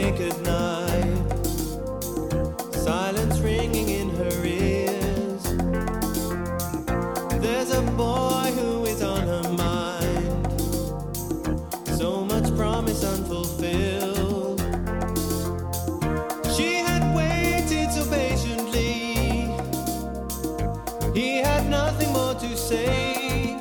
naked night, silence ringing in her ears. There's a boy who is on her mind, so much promise unfulfilled. She had waited so patiently, he had nothing more to say.